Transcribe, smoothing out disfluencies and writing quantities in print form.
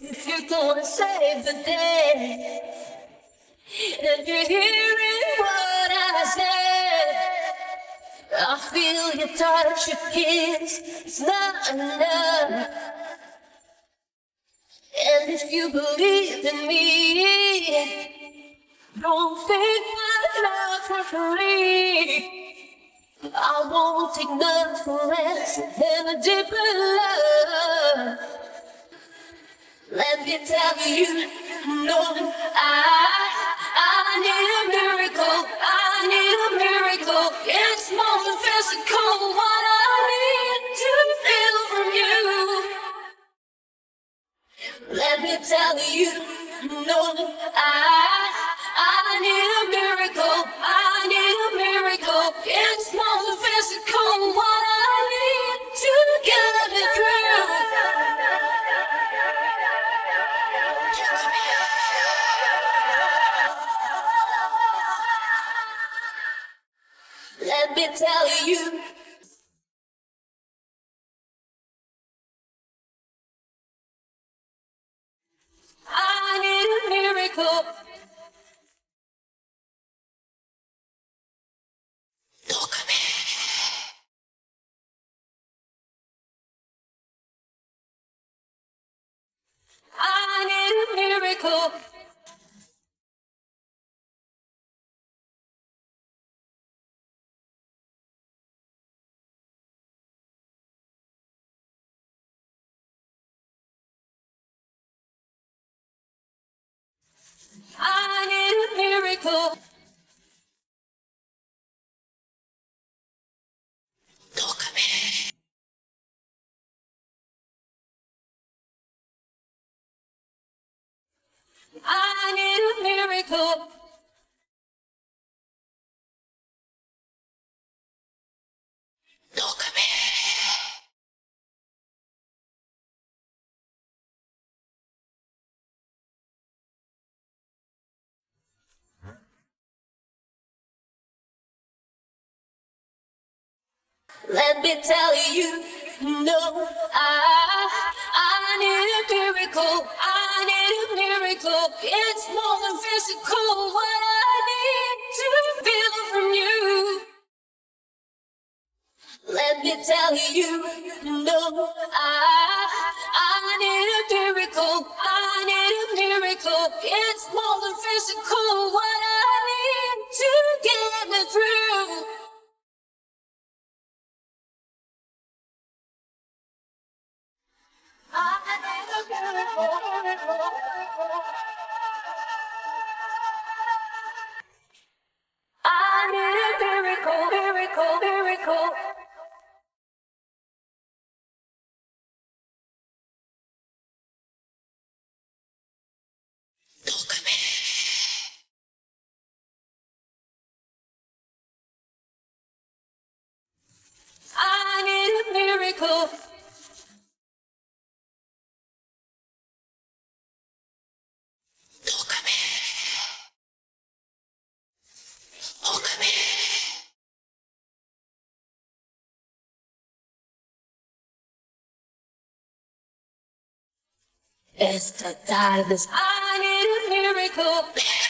If you're gonna save the day, and you're hearing what I said, I feel your touch, your kiss, it's not enough. And if you believe in me, don't think my love for free. I won't take nothing less than a deeper love. Let me tell you, no, I need a miracle. I need a miracle. It's more than physical. What I need to feel from you. Let me tell you, no, I need a miracle. I need a miracle. It's more than physical. What I need to get me through. Let me tell you. I need a miracle. Tócame. I need a miracle. I need a miracle. Tócame. I need a miracle. Tócame. Let me tell you, no, I need a miracle. I need a miracle. It's more than physical. What I need to feel from you. Let me tell you, no, I need a miracle. I need a miracle. It's more than physical. What I need to get me through. I need a miracle. I need a miracle, miracle, miracle. Tócame. I need a miracle. Tócame. Tócame. Esta tarde I need a miracle.